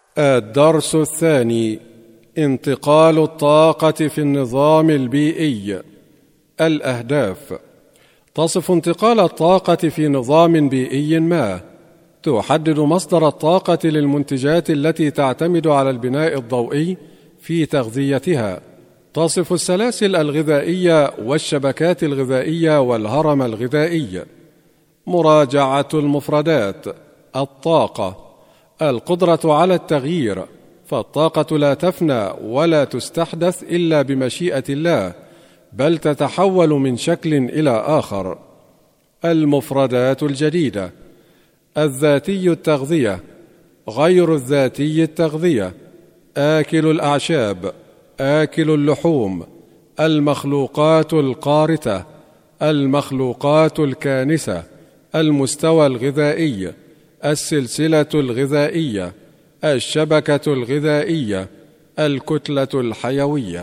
الدرس الثاني: انتقال الطاقة في النظام البيئي. الأهداف: تصف انتقال الطاقة في نظام بيئي ما، تحدد مصدر الطاقة للمنتجات التي تعتمد على البناء الضوئي في تغذيتها، تصف السلاسل الغذائية والشبكات الغذائية والهرم الغذائي. مراجعة المفردات: الطاقة، القدرة على التغيير، فالطاقة لا تفنى ولا تستحدث إلا بمشيئة الله، بل تتحول من شكل إلى آخر. المفردات الجديدة: الذاتي التغذية، غير الذاتي التغذية، آكل الأعشاب، آكل اللحوم، المخلوقات القارتة، المخلوقات الكانسة، المستوى الغذائي، السلسلة الغذائية، الشبكة الغذائية، الكتلة الحيوية.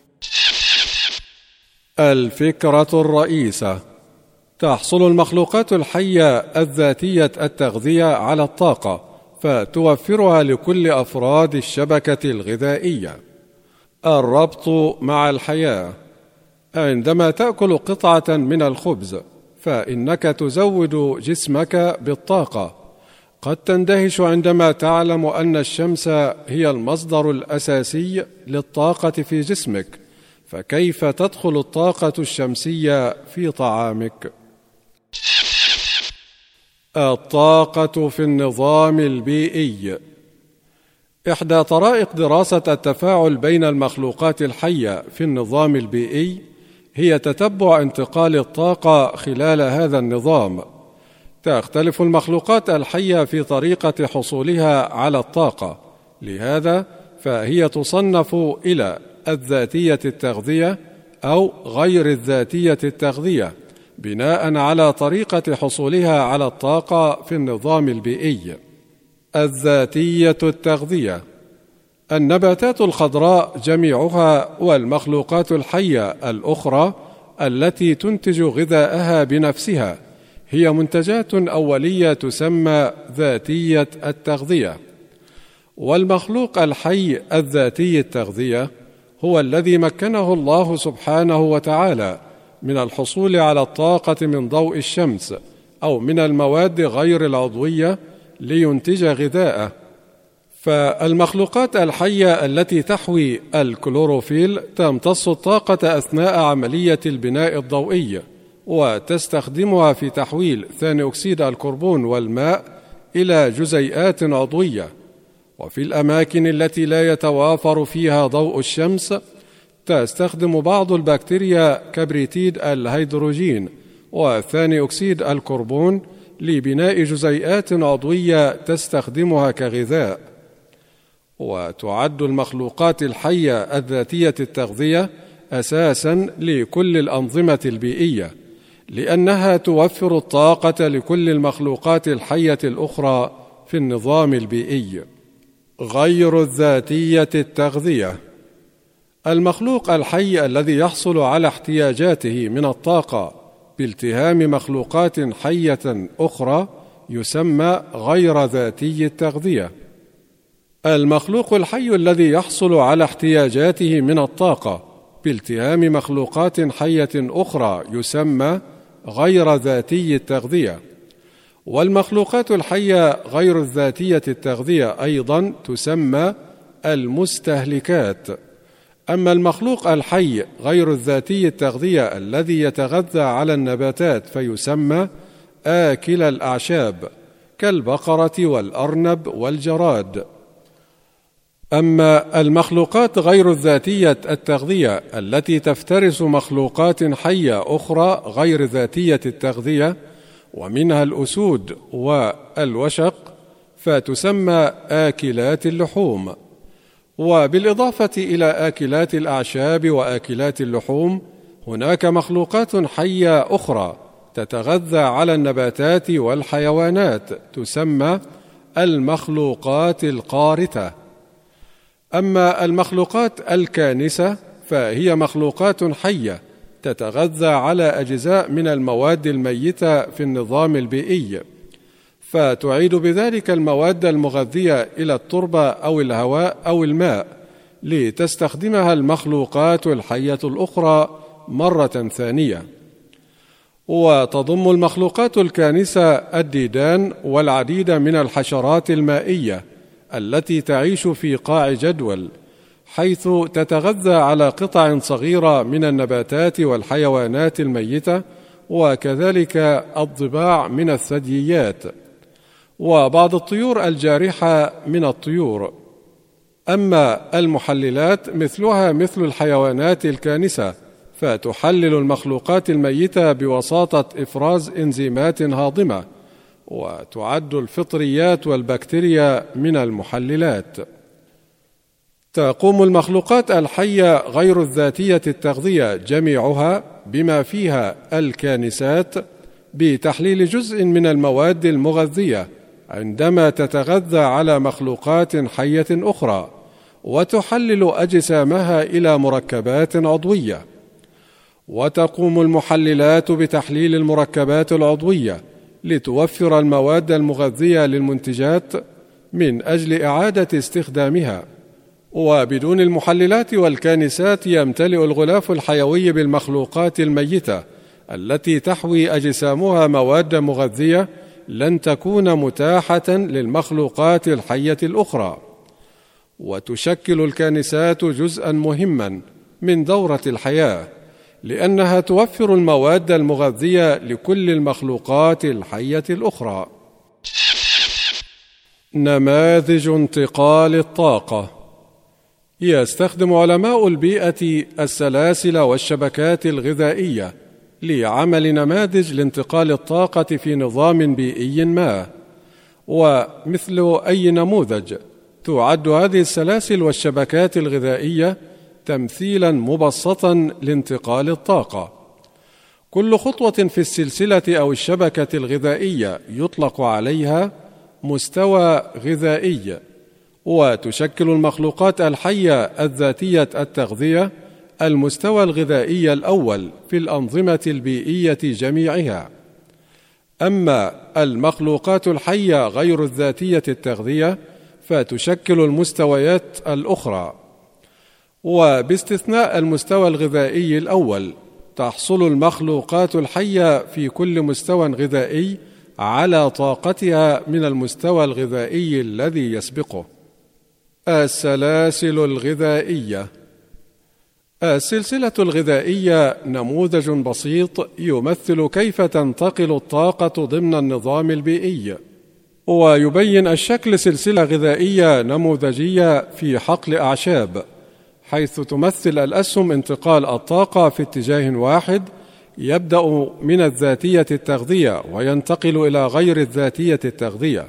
الفكرة الرئيسة: تحصل المخلوقات الحية الذاتية التغذية على الطاقة، فتوفرها لكل أفراد الشبكة الغذائية. الربط مع الحياة: عندما تأكل قطعة من الخبز فإنك تزود جسمك بالطاقة. قد تندهش عندما تعلم أن الشمس هي المصدر الأساسي للطاقة في جسمك، فكيف تدخل الطاقة الشمسية في طعامك؟ الطاقة في النظام البيئي. إحدى طرائق دراسة التفاعل بين المخلوقات الحية في النظام البيئي هي تتبع انتقال الطاقة خلال هذا النظام. تختلف المخلوقات الحية في طريقة حصولها على الطاقة، لهذا فهي تصنف إلى الذاتية التغذية أو غير الذاتية التغذية بناء على طريقة حصولها على الطاقة في النظام البيئي. الذاتية التغذية: النباتات الخضراء جميعها والمخلوقات الحية الأخرى التي تنتج غذاءها بنفسها هي منتجات أولية تسمى ذاتية التغذية. والمخلوق الحي الذاتي التغذية هو الذي مكنه الله سبحانه وتعالى من الحصول على الطاقة من ضوء الشمس أو من المواد غير العضوية لينتج غذاءه. فالمخلوقات الحية التي تحوي الكلوروفيل تمتص الطاقة أثناء عملية البناء الضوئي، وتستخدمها في تحويل ثاني أكسيد الكربون والماء إلى جزيئات عضوية. وفي الأماكن التي لا يتوافر فيها ضوء الشمس تستخدم بعض البكتيريا كبريتيد الهيدروجين وثاني أكسيد الكربون لبناء جزيئات عضوية تستخدمها كغذاء. وتعد المخلوقات الحية الذاتية التغذية أساساً لكل الأنظمة البيئية، لأنها توفر الطاقة لكل المخلوقات الحية الأخرى في النظام البيئي. غير الذاتية التغذية: المخلوق الحي الذي يحصل على احتياجاته من الطاقة بالتهام مخلوقات حية أخرى يسمى غير ذاتي التغذية. المخلوق الحي الذي يحصل على احتياجاته من الطاقة بالتهام مخلوقات حية أخرى يسمى غير ذاتي التغذية. والمخلوقات الحية غير الذاتية التغذية أيضا تسمى المستهلكات. أما المخلوق الحي غير الذاتي التغذية الذي يتغذى على النباتات فيسمى آكل الأعشاب كالبقرة والأرنب والجراد. أما المخلوقات غير الذاتية التغذية التي تفترس مخلوقات حية أخرى غير ذاتية التغذية ومنها الأسود والوشق فتسمى آكلات اللحوم. وبالإضافة إلى آكلات الأعشاب وآكلات اللحوم هناك مخلوقات حية أخرى تتغذى على النباتات والحيوانات تسمى المخلوقات القارتة. أما المخلوقات الكانسة فهي مخلوقات حية تتغذى على أجزاء من المواد الميتة في النظام البيئي، فتعيد بذلك المواد المغذية إلى التربة أو الهواء أو الماء لتستخدمها المخلوقات الحية الأخرى مرة ثانية. وتضم المخلوقات الكانسة الديدان والعديد من الحشرات المائية التي تعيش في قاع جدول، حيث تتغذى على قطع صغيرة من النباتات والحيوانات الميتة، وكذلك الضباع من الثدييات، وبعض الطيور الجارحة من الطيور. أما المحللات مثلها مثل الحيوانات الكانسة، فتحلل المخلوقات الميتة بواسطة إفراز إنزيمات هاضمة، وتعد الفطريات والبكتيريا من المحللات. تقوم المخلوقات الحية غير الذاتية التغذية جميعها بما فيها الكانسات بتحليل جزء من المواد المغذية عندما تتغذى على مخلوقات حية أخرى، وتحلل أجسامها إلى مركبات عضوية. وتقوم المحللات بتحليل المركبات العضوية لتوفر المواد المغذية للمنتجات من أجل إعادة استخدامها. وبدون المحللات والكانسات يمتلئ الغلاف الحيوي بالمخلوقات الميتة التي تحوي أجسامها مواد مغذية لن تكون متاحة للمخلوقات الحية الأخرى. وتشكل الكانسات جزءا مهما من دورة الحياة، لأنها توفر المواد المغذية لكل المخلوقات الحية الأخرى. نماذج انتقال الطاقة. يستخدم علماء البيئة السلاسل والشبكات الغذائية لعمل نماذج لانتقال الطاقة في نظام بيئي ما، ومثل أي نموذج تعد هذه السلاسل والشبكات الغذائية تمثيلا مبسطا لانتقال الطاقة. كل خطوة في السلسلة أو الشبكة الغذائية يطلق عليها مستوى غذائي، وتشكل المخلوقات الحية الذاتية التغذية المستوى الغذائي الأول في الأنظمة البيئية جميعها. أما المخلوقات الحية غير الذاتية التغذية فتشكل المستويات الأخرى. وباستثناء المستوى الغذائي الأول، تحصل المخلوقات الحية في كل مستوى غذائي على طاقتها من المستوى الغذائي الذي يسبقه. السلاسل الغذائية. السلسلة الغذائية نموذج بسيط يمثل كيف تنتقل الطاقة ضمن النظام البيئي، ويبين الشكل سلسلة غذائية نموذجية في حقل أعشاب، حيث تمثل الأسهم انتقال الطاقة في اتجاه واحد يبدأ من الذاتية التغذية وينتقل إلى غير الذاتية التغذية.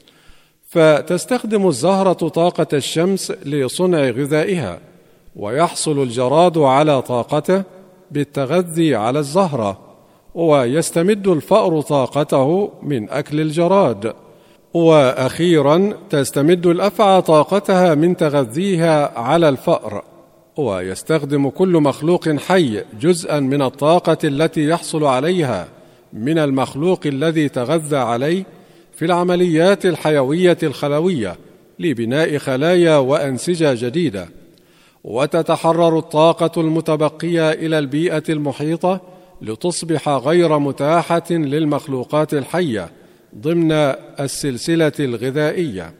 فتستخدم الزهرة طاقة الشمس لصنع غذائها، ويحصل الجراد على طاقته بالتغذي على الزهرة، ويستمد الفأر طاقته من أكل الجراد. وأخيرا تستمد الأفعى طاقتها من تغذيها على الفأر. ويستخدم كل مخلوق حي جزءا من الطاقة التي يحصل عليها من المخلوق الذي تغذى عليه في العمليات الحيوية الخلوية لبناء خلايا وأنسجة جديدة. وتتحرر الطاقة المتبقية إلى البيئة المحيطة لتصبح غير متاحة للمخلوقات الحية ضمن السلسلة الغذائية.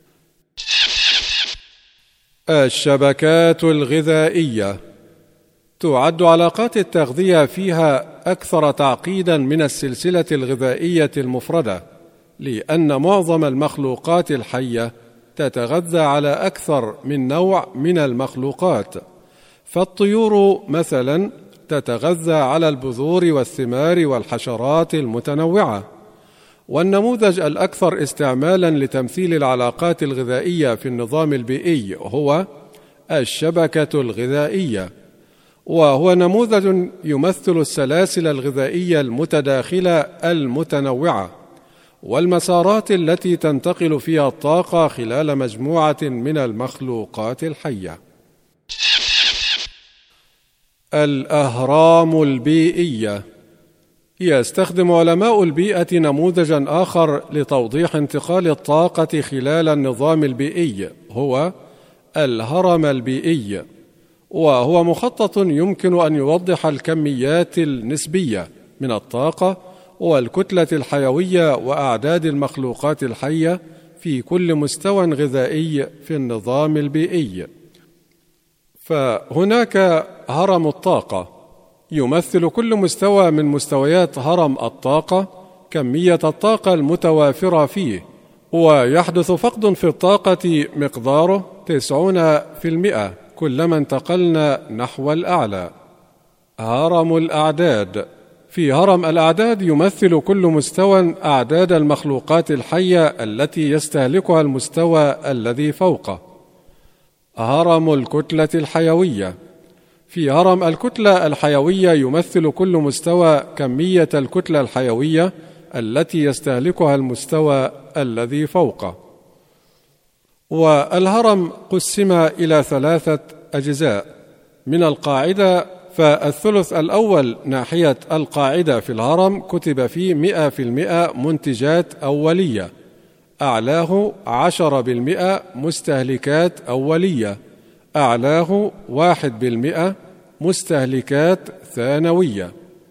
الشبكات الغذائية. تعد علاقات التغذية فيها أكثر تعقيدا من السلسلة الغذائية المفردة، لأن معظم المخلوقات الحية تتغذى على أكثر من نوع من المخلوقات. فالطيور مثلا تتغذى على البذور والثمار والحشرات المتنوعة. والنموذج الأكثر استعمالا لتمثيل العلاقات الغذائية في النظام البيئي هو الشبكة الغذائية، وهو نموذج يمثل السلاسل الغذائية المتداخلة المتنوعة والمسارات التي تنتقل فيها الطاقة خلال مجموعة من المخلوقات الحية. الأهرام البيئية. يستخدم علماء البيئة نموذجا آخر لتوضيح انتقال الطاقة خلال النظام البيئي، هو الهرم البيئي، وهو مخطط يمكن أن يوضح الكميات النسبية من الطاقة والكتلة الحيوية وأعداد المخلوقات الحية في كل مستوى غذائي في النظام البيئي. فهناك هرم الطاقة، يمثل كل مستوى من مستويات هرم الطاقة كمية الطاقة المتوافرة فيه، ويحدث فقد في الطاقة مقداره 90% كلما انتقلنا نحو الأعلى. هرم الأعداد، في هرم الأعداد يمثل كل مستوى أعداد المخلوقات الحية التي يستهلكها المستوى الذي فوقه. هرم الكتلة الحيوية، في هرم الكتلة الحيوية يمثل كل مستوى كمية الكتلة الحيوية التي يستهلكها المستوى الذي فوقه. والهرم قسم إلى 3 أجزاء. من القاعدة، فالثلث الأول ناحية القاعدة في الهرم كتب فيه 100% منتجات أولية، أعلاه 10% مستهلكات أولية، أعلاه 1% مستهلكات ثانوية.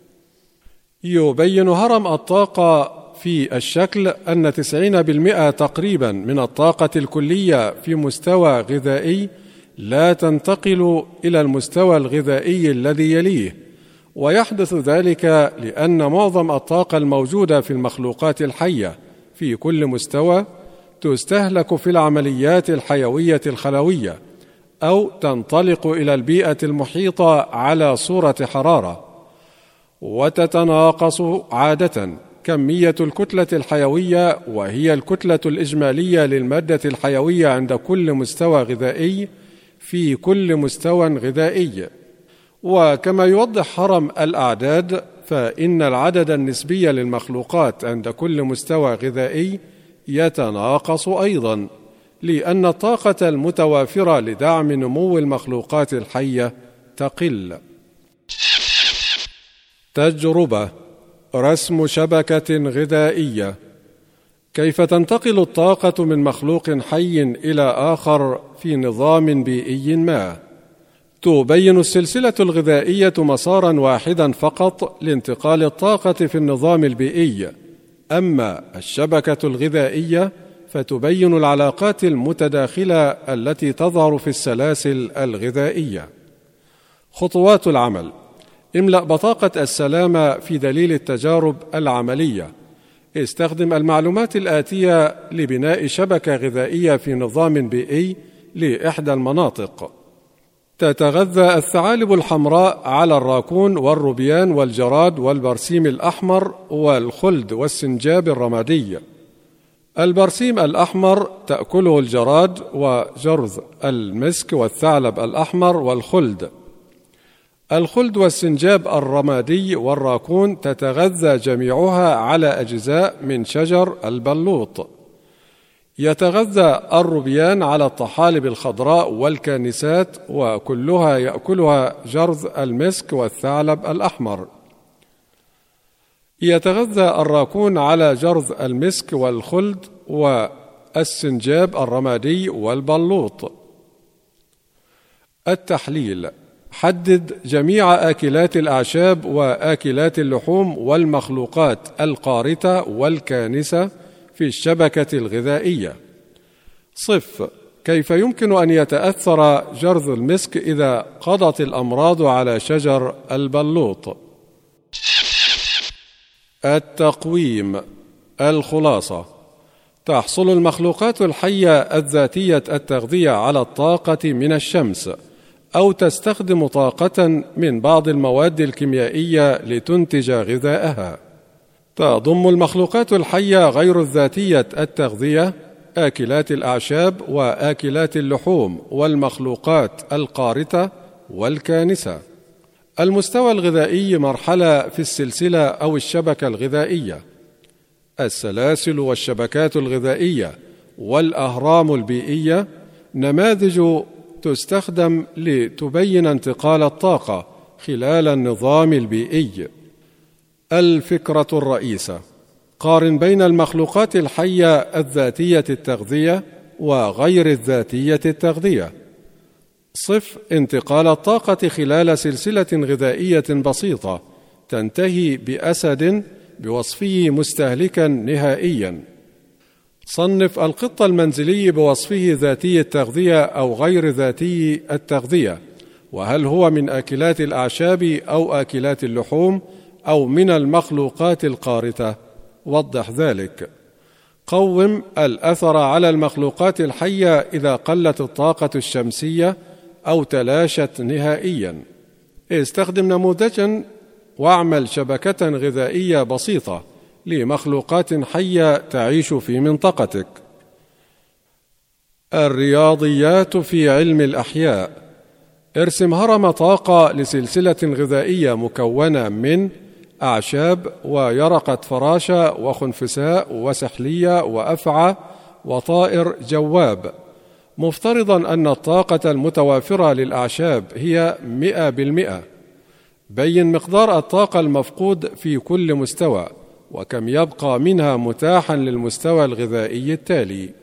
يبين هرم الطاقة في الشكل أن 90% تقريبا من الطاقة الكلية في مستوى غذائي لا تنتقل إلى المستوى الغذائي الذي يليه، ويحدث ذلك لأن معظم الطاقة الموجودة في المخلوقات الحية في كل مستوى تستهلك في العمليات الحيوية الخلوية، أو تنطلق إلى البيئة المحيطة على صورة حرارة. وتتناقص عادة كمية الكتلة الحيوية، وهي الكتلة الإجمالية للمادة الحيوية عند كل مستوى غذائي في كل مستوى غذائي. وكما يوضح هرم الأعداد، فإن العدد النسبي للمخلوقات عند كل مستوى غذائي يتناقص أيضا، لأن الطاقة المتوافرة لدعم نمو المخلوقات الحية تقل. تجربة: رسم شبكة غذائية. كيف تنتقل الطاقة من مخلوق حي إلى آخر في نظام بيئي ما؟ تبين السلسلة الغذائية مسارا واحدا فقط لانتقال الطاقة في النظام البيئي، أما الشبكة الغذائية فتبين العلاقات المتداخلة التي تظهر في السلاسل الغذائية. خطوات العمل: املأ بطاقة السلامة في دليل التجارب العملية. استخدم المعلومات الآتية لبناء شبكة غذائية في نظام بيئي لإحدى المناطق. تتغذى الثعالب الحمراء على الراكون والروبيان والجراد والبرسيم الأحمر والخلد والسنجاب الرمادي. البرسيم الأحمر تأكله الجراد وجرذ المسك والثعلب الأحمر والخلد. الخلد والسنجاب الرمادي والراكون تتغذى جميعها على أجزاء من شجر البلوط. يتغذى الروبيان على الطحالب الخضراء والكانسات، وكلها يأكلها جرذ المسك والثعلب الأحمر. يتغذى الراكون على جرذ المسك والخلد والسنجاب الرمادي والبلوط. التحليل: حدد جميع آكلات الأعشاب وآكلات اللحوم والمخلوقات القارتة والكانسة في الشبكة الغذائية. صف: كيف يمكن أن يتأثر جرذ المسك إذا قضت الأمراض على شجر البلوط؟ التقويم. الخلاصة: تحصل المخلوقات الحية الذاتية التغذية على الطاقة من الشمس، أو تستخدم طاقة من بعض المواد الكيميائية لتنتج غذاءها. تضم المخلوقات الحية غير الذاتية التغذية آكلات الأعشاب وآكلات اللحوم والمخلوقات القارتة والكانسة. المستوى الغذائي مرحلة في السلسلة أو الشبكة الغذائية. السلاسل والشبكات الغذائية والأهرام البيئية نماذج تستخدم لتبين انتقال الطاقة خلال النظام البيئي. الفكرة الرئيسة: قارن بين المخلوقات الحية الذاتية التغذية وغير الذاتية التغذية. صف انتقال الطاقة خلال سلسلة غذائية بسيطة تنتهي بأسد بوصفه مستهلكا نهائيا. صنف القط المنزلي بوصفه ذاتي التغذية أو غير ذاتي التغذية، وهل هو من آكلات الأعشاب أو آكلات اللحوم أو من المخلوقات القارثة؟ وضح ذلك. قوم الأثر على المخلوقات الحية إذا قلت الطاقة الشمسية أو تلاشت نهائيا. استخدم نموذجا واعمل شبكة غذائية بسيطة لمخلوقات حية تعيش في منطقتك. الرياضيات في علم الأحياء: ارسم هرم طاقة لسلسلة غذائية مكونة من أعشاب ويرقة فراشة وخنفساء وسحلية وأفعى وطائر جواب، مفترضا أن الطاقة المتوافرة للأعشاب هي 100%. بين مقدار الطاقة المفقود في كل مستوى وكم يبقى منها متاحا للمستوى الغذائي التالي.